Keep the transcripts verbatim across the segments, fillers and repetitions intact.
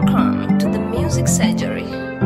Welcome to the Music Surgery.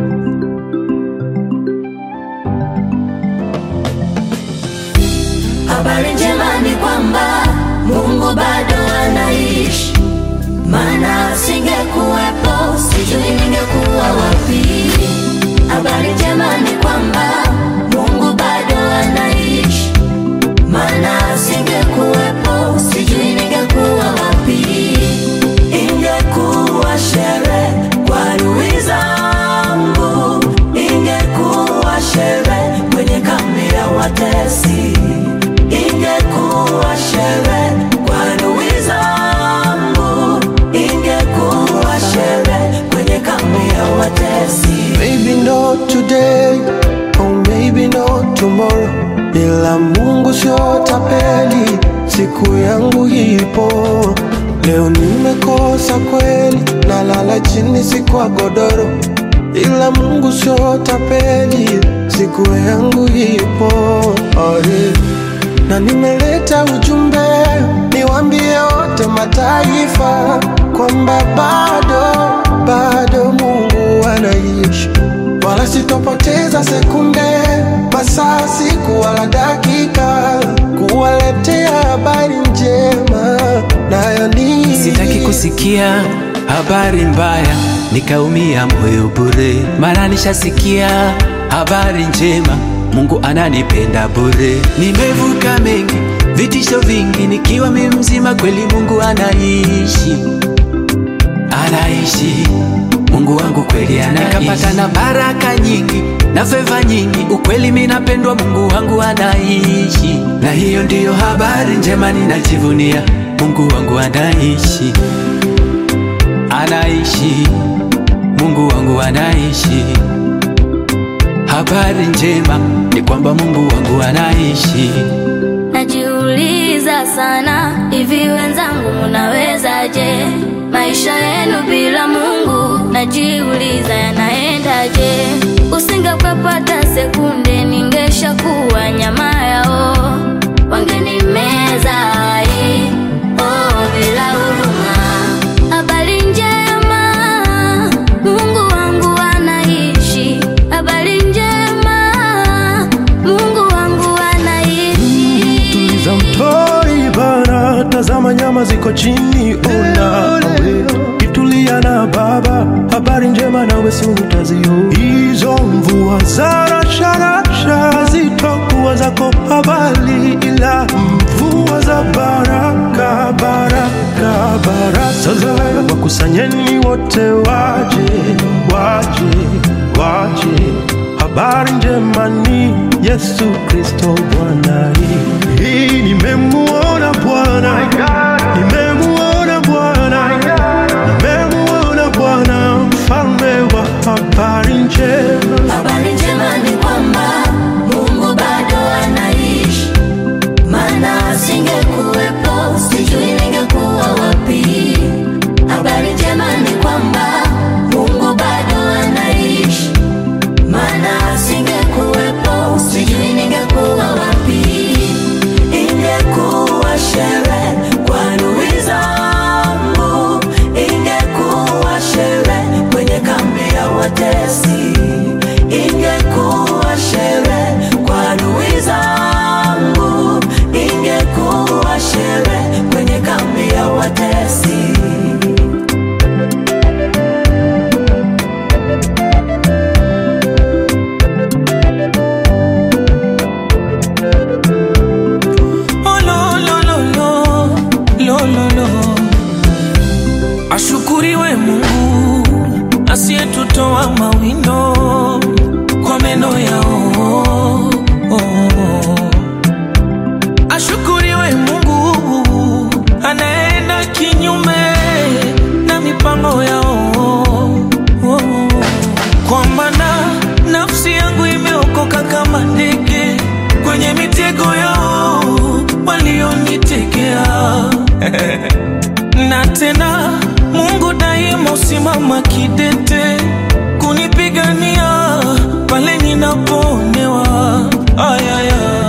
Habari njema ni kwamba Mungu bado anaishi, maana singekuwepo sijui ningekuwa wapi. Habari njema ni kwamba Mungu bado anaishi, maana singekuwepo sijui ningekuwa wapi. Ingekuwa sherehe kwa adui zangu, ingekuwa sherehe kwenye kambi ya watesi, ingekuwa sherehe kwa adui zangu, ingekuwa sherehe kwenye kambi ya watesi. Maybe not today, or maybe not tomorrow, ila Mungu sio tapeli, siku yangu ipo. Leo nimekosa kweli, nalala chini si kwa godoro, ila Mungu sio tapeli, siku yangu ipo. Oh yeah. Na nimeleta ujumbe niwaambie wote mataifa kwamba bado, bado Mungu anaishi. Wala sitopoteza sekunde, masaa, siku wala dakika kuwaletea habari njema, nayo ni sitaki kusikia habari mbaya nikaumia moyo bure, mara nishasikia habari njema, Mungu ananipenda bure. Nimevuka mengi, vitisho vingi, nikiwa mimi mzima, kweli Mungu anaishi, anaishi. Mungu wangu kweli anaishi. Nikapata na baraka nyingi na favor nyingi, ukweli mimi napendwa, Mungu wangu anaishi. Na hiyo ndiyo habari njema ninajivunia, Mungu wangu anaishi, anaishi. Mungu wangu anaishi. Habari njema ni kwamba Mungu wangu anaishi. Najiuliza sana, hivi wenzangu mnawezaje? Maisha yenu bila Mungu najiuliza yanaendaje? Usingepata sekunde ningeshakuwa nyama yao, wangenimeza hai, oh bila huruma. Habari njema, Mungu wangu anaishi. Habari njema, Mungu wangu anaishi. Tuliza mtoi bana, tazama nyama ziko chini, ona kitulia na baba. Habari njema nawe si utazio, hizo mvua za rasharasha zitakuwa zako habari, ila mvua za baraka, baraka, baraka. Sasa wakusanyeni wote waje, waje, waje. Habari njema ni Yesu Kristo Bwana. Hii nimemuona Bwana, nimemuona Bwana, nimemuona Bwana, mfalme wa habari njema. Habari njema ni kwamba Mungu bado anaishi, maana singekuwepo sijui ningekuwa wapi. Habari njema ni kwamba Mungu bado anaishi, maana singekuwepo sijui ningekuwa wapi. Ingekuwa sherehe kwa adui zangu, ingekuwa sherehe kwenye kambi ya watesi, ingekuwa sherehe kwa adui zangu, ingekuwa sherehe kwenye kambi ya watesi. Ashukuriwe Mungu asiyetutoa mawindo kwa meno yao. Ashukuriwe Mungu anaenda kinyume na mipango yao, kwa maana nafsi yangu imeokoka kama ndege kwenye mitego yao walionitegea. Na tena Mungu daima usimama kidete kunipigania pale ninapoonewa. Ayaya.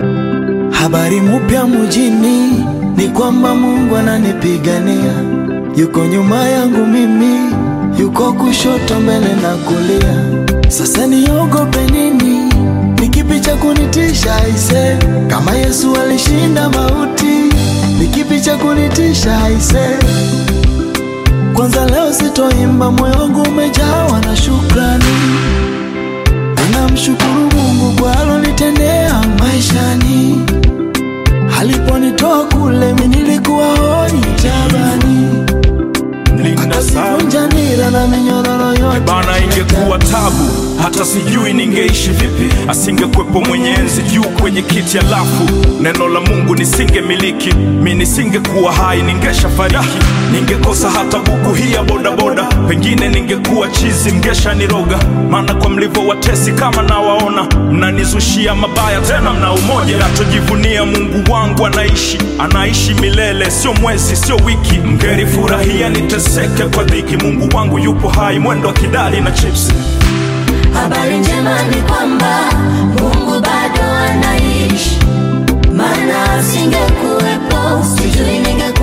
Habari mpya mjini ni kwamba Mungu ananipigania, yuko nyuma yangu mimi, yuko kushoto, mbele na kulia. Sasa niogope nini? Ni kipi cha kunitisha aise? Kama Yesu alishinda mauti, ni kipi cha kunitisha aise? Kwanza leo sitoimba, moyo wangu umejawa na shukrani. Ninamshukuru Mungu kwa alonitendea maishani. Aliponitoa kule mimi nilikuwa hoi tabani, akasivunja nira na minyororo yote. Bana, ingekuwa tabu hata sijui ningeishi vipi, asingekwepo mwenye enzi juu kwenye kiti, alafu neno la Mungu nisingemiliki. Mimi nisingekuwa hai, ningesha fariki. Ningekosa hata buku hii ya boda boda, pengine ningekuwa chizi, mngesha niroga. Maana kwa mlivyo watesi kama nawaona, mnanizushia mabaya tena mna umoja. Nachojivunia Mungu wangu anaishi, anaishi milele, sio mwezi sio wiki. Mngeri furahia niteseke kwa dhiki, Mungu wangu yupo hai, mwendo wa kidali na chips. Habari njema ni kwamba Mungu bado anaishi, maana asingekuwepo sijui ningekuwa